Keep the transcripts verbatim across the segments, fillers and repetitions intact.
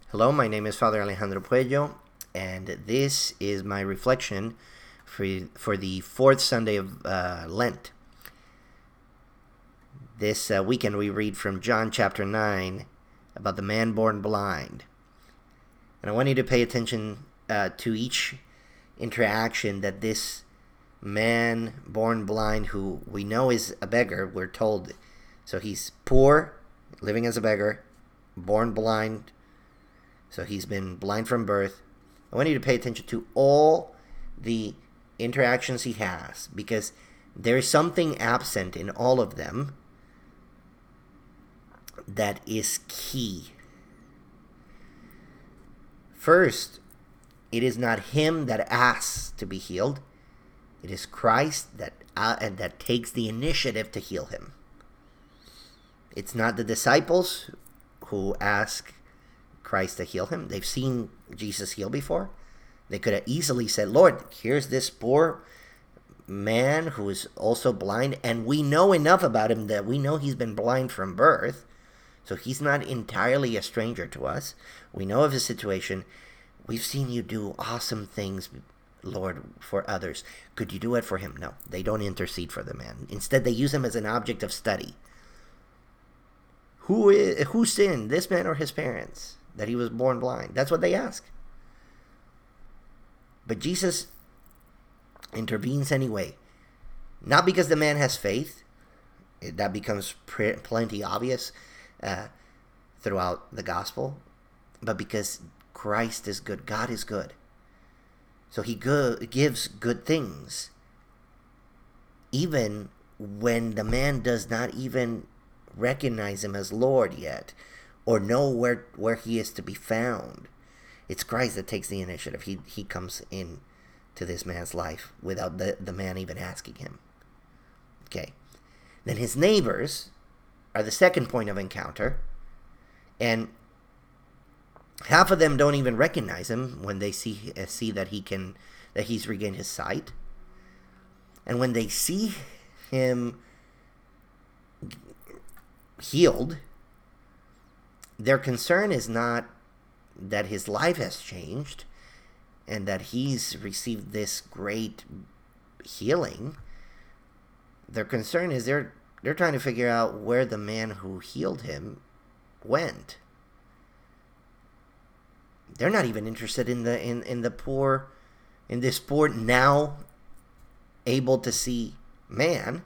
Hello, my name is Father Alejandro Puello, and this is my reflection for, for the fourth Sunday of uh, Lent. This uh, weekend we read from John chapter nine about the man born blind. And I want you to pay attention uh, to each interaction that this man born blind, who we know is a beggar, we're told. So he's poor, living as a beggar, born blind. So he's been blind from birth. I want you to pay attention to all the interactions he has, because there is something absent in all of them that is key. First, it is not him that asks to be healed. It is Christ that uh, and that takes the initiative to heal him. It's not the disciples who ask Christ to heal him. They've seen Jesus heal before. They could have easily said, Lord, here's this poor man who is also blind, and we know enough about him that we know he's been blind from birth, so he's not entirely a stranger to us. We know of his situation. We've seen you do awesome things, Lord, for others. Could you do it for him? No, they don't intercede for the man. Instead, they use him as an object of study. Who is, who sinned, this man or his parents, that he was born blind? That's what they ask. But Jesus intervenes anyway. Not because the man has faith. That becomes pre- plenty obvious uh, throughout the gospel. But because Christ is good. God is good. So he go- gives good things. Even when the man does not even recognize him as Lord yet, or know where, where he is to be found. It's Christ that takes the initiative. He he comes in to this man's life without the, the man even asking him. Okay. Then his neighbors are the second point of encounter. And half of them don't even recognize him when they see uh, see that he can that he's regained his sight. And when they see him healed, their concern is not that his life has changed and that he's received this great healing. Their concern is they're they're trying to figure out where the man who healed him went. They're not even interested in the in, in the poor in this poor now able to see man.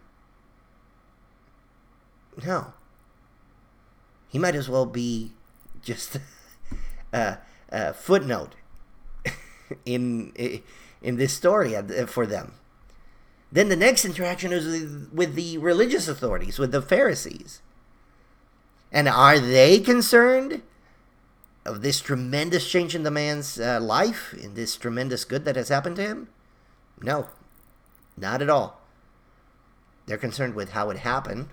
No. He might as well be just a, a footnote in in this story for them. Then the next interaction is with the religious authorities, with the Pharisees. And are they concerned of this tremendous change in the man's uh, life, in this tremendous good that has happened to him? No, not at all. They're concerned with how it happened.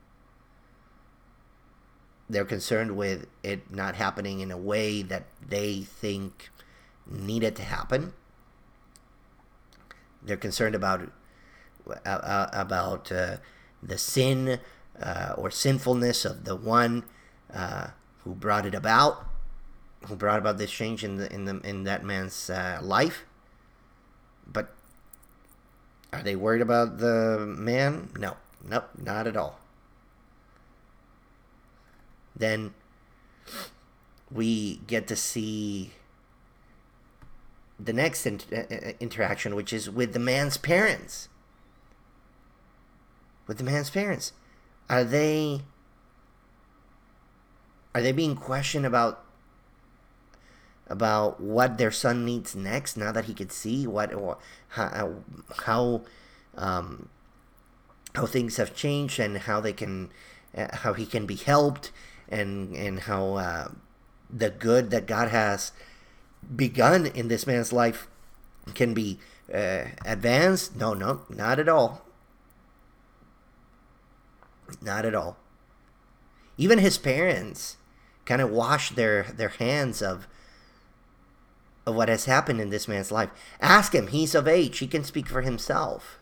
They're concerned with it not happening in a way that they think needed to happen. They're concerned about uh, about uh, the sin uh, or sinfulness of the one uh, who brought it about, who brought about this change in the in the in that man's uh, life. But are they worried about the man? No, nope, not at all. Then we get to see the next in- interaction, which is with the man's parents. With the man's parents. Are they are they being questioned about about what their son needs next now that he could see what or how how um, how things have changed and how they can uh, how he can be helped, and and how uh, the good that God has begun in this man's life can be uh, advanced? No, no, not at all. Not at all. Even his parents kind of wash their, their hands of of what has happened in this man's life. Ask him. He's of age. He can speak for himself.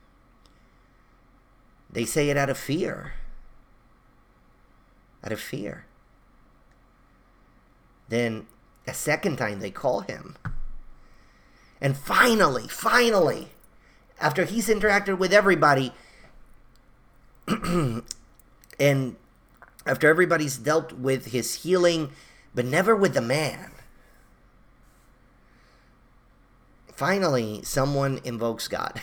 They say it out of fear. Out of fear. Then a second time they call him. And finally, finally, after he's interacted with everybody, and after everybody's dealt with his healing, but never with the man, finally, someone invokes God.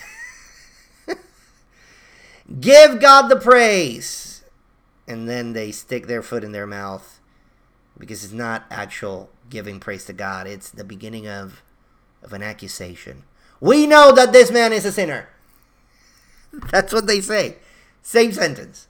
Give God the praise! And then they stick their foot in their mouth, because it's not actual giving praise to God. It's the beginning of, of an accusation. We know that this man is a sinner. That's what they say. Same sentence.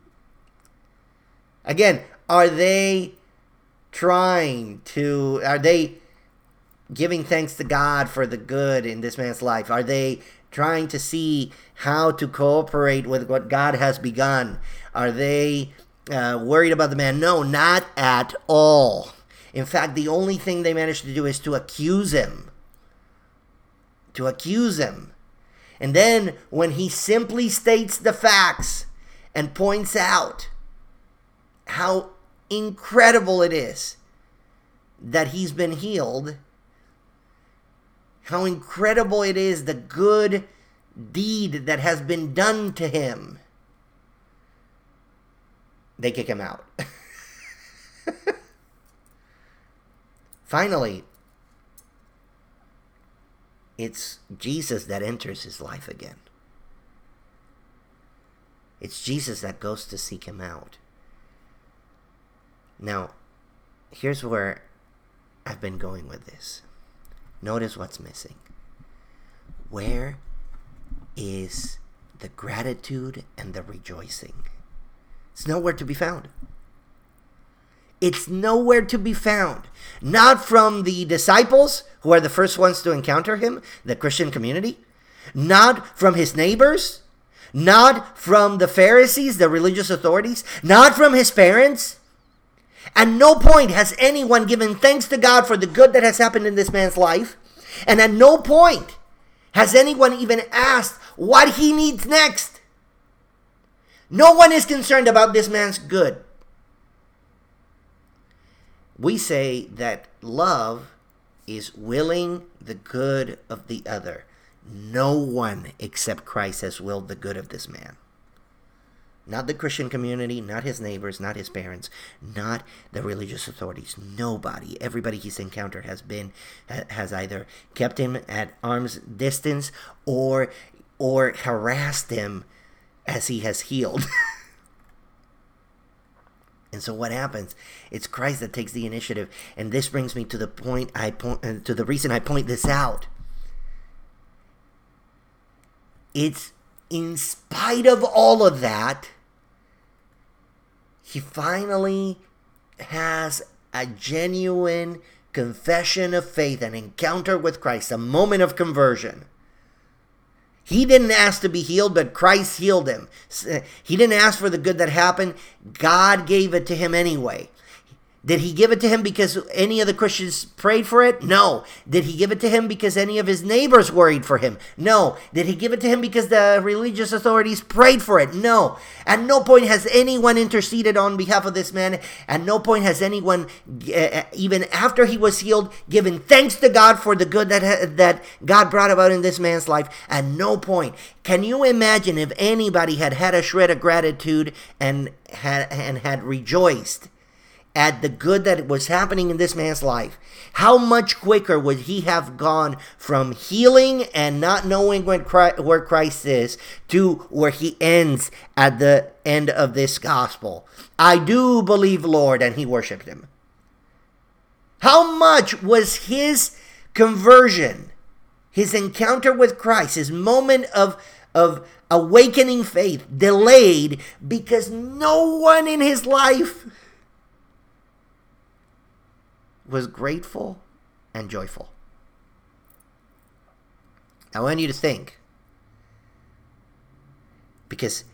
Again, are they trying to, are they giving thanks to God for the good in this man's life? Are they trying to see how to cooperate with what God has begun? Are they uh, worried about the man? No, not at all. In fact, the only thing they managed to do is to accuse him. To accuse him. And then when he simply states the facts and points out how incredible it is that he's been healed, how incredible it is the good deed that has been done to him, they kick him out. Finally, it's Jesus that enters his life again. It's Jesus that goes to seek him out. Now, here's where I've been going with this. Notice what's missing. Where is the gratitude and the rejoicing? It's nowhere to be found. It's nowhere to be found. Not from the disciples, who are the first ones to encounter him, the Christian community. Not from his neighbors. Not from the Pharisees, the religious authorities. Not from his parents. At no point has anyone given thanks to God for the good that has happened in this man's life. And at no point has anyone even asked what he needs next. No one is concerned about this man's good. We say that love is willing the good of the other. No one except Christ has willed the good of this man. Not the Christian community, not his neighbors, not his parents, not the religious authorities. Nobody, everybody he's encountered has been, has either kept him at arm's distance or, or harassed him as he has healed. And so what happens? It's Christ that takes the initiative. And this brings me to the point I point, uh, to the reason I point this out. It's in spite of all of that, he finally has a genuine confession of faith, an encounter with Christ, a moment of conversion. He didn't ask to be healed, but Christ healed him. He didn't ask for the good that happened. God gave it to him anyway. Did he give it to him because any of the Christians prayed for it? No. Did he give it to him because any of his neighbors worried for him? No. Did he give it to him because the religious authorities prayed for it? No. At no point has anyone interceded on behalf of this man. At no point has anyone, uh, even after he was healed, given thanks to God for the good that, that God brought about in this man's life. At no point. Can you imagine if anybody had had a shred of gratitude and had, and had rejoiced at the good that was happening in this man's life? How much quicker would he have gone from healing and not knowing where Christ is to where he ends at the end of this gospel? I do believe, Lord, and he worshiped him. How much was his conversion, his encounter with Christ, his moment of, of awakening faith delayed because no one in his life was grateful and joyful? I want you to think, because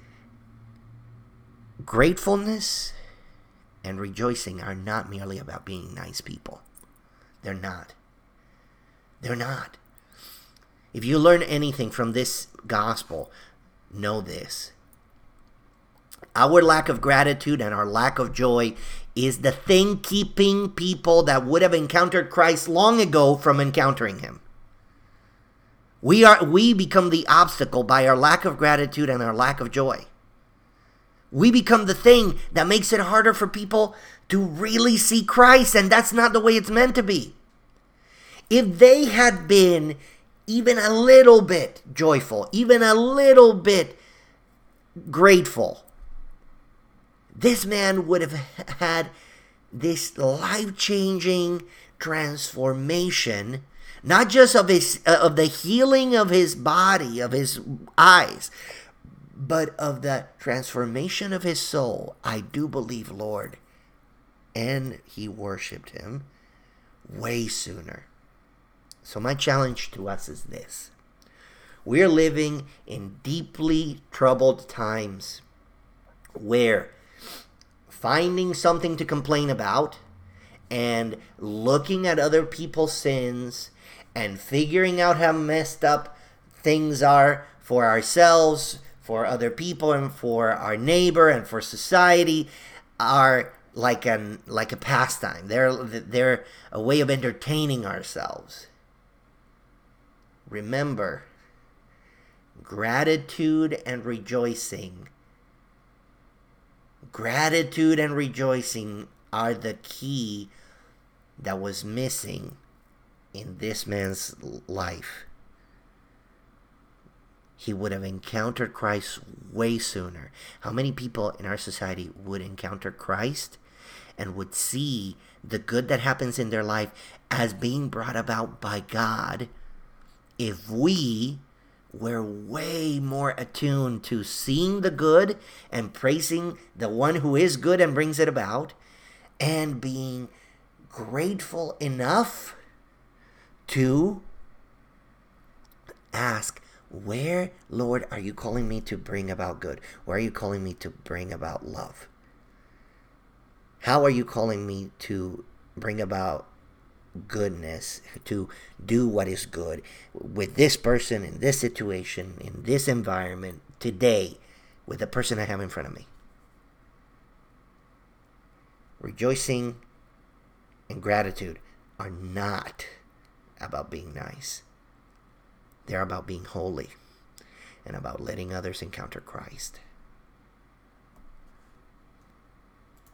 gratefulness and rejoicing are not merely about being nice people. They're not. They're not. If you learn anything from this gospel, know this. Our lack of gratitude and our lack of joy is the thing keeping people that would have encountered Christ long ago from encountering him. We are we become the obstacle by our lack of gratitude and our lack of joy. We become the thing that makes it harder for people to really see Christ, and that's not the way it's meant to be. If they had been even a little bit joyful, even a little bit grateful, this man would have had this life-changing transformation, not just of his uh, of the healing of his body, of his eyes, but of the transformation of his soul. I do believe, Lord. And he worshiped him way sooner. So my challenge to us is this. We're living in deeply troubled times where finding something to complain about and looking at other people's sins and figuring out how messed up things are for ourselves, for other people, and for our neighbor, and for society are like an like a pastime. They're they're a way of entertaining ourselves. Remember, gratitude and rejoicing. Gratitude and rejoicing are the key that was missing in this man's life. He would have encountered Christ way sooner. How many people in our society would encounter Christ and would see the good that happens in their life as being brought about by God if we were way more attuned to seeing the good and praising the one who is good and brings it about, and being grateful enough to ask, where, Lord, are you calling me to bring about good? Where are you calling me to bring about love? How are you calling me to bring about goodness, to do what is good with this person, in this situation, in this environment, today, with the person I have in front of me? Rejoicing and gratitude are not about being nice. They're about being holy and about letting others encounter Christ.